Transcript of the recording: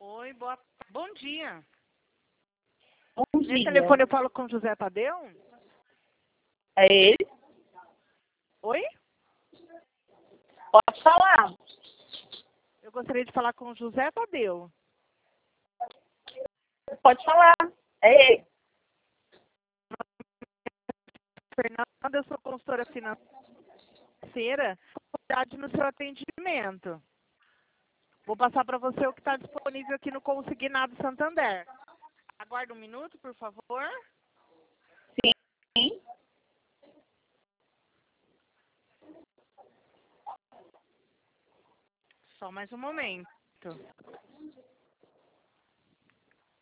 Oi, bom dia. Bom Nesse dia. telefone eu falo com o José Tadeu? É ele? Oi? Pode falar. Eu gostaria de falar com o José Tadeu. Pode falar. É ele. Fernanda, eu sou consultora financeira, qualidade no seu atendimento. Vou passar para você o que está disponível aqui no Consignado Santander. Aguarde um minuto, por favor. Sim. Só mais um momento.